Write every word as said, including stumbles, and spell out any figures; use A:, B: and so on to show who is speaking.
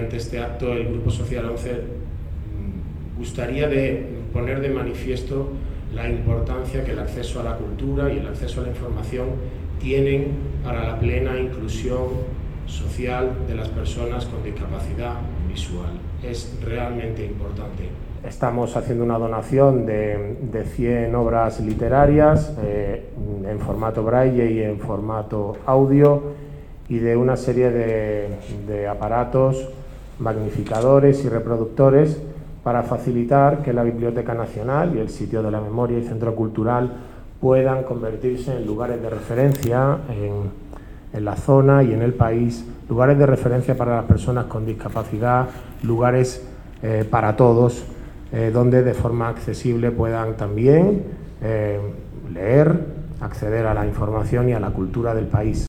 A: mediante este acto el Grupo Social once gustaría de poner de manifiesto la importancia que el acceso a la cultura y el acceso a la información tienen para la plena inclusión social de las personas con discapacidad visual. Es realmente importante. Estamos haciendo una donación de, de cien obras literarias eh, en formato braille y en formato audio, y de una serie de, de aparatos magnificadores y reproductores para facilitar que la Biblioteca Nacional y el Sitio de la Memoria y Centro Cultural puedan convertirse en lugares de referencia en, en la zona y en el país, lugares de referencia para las personas con discapacidad, lugares eh, para todos, eh, donde de forma accesible puedan también eh, leer, acceder a la información y a la cultura del país.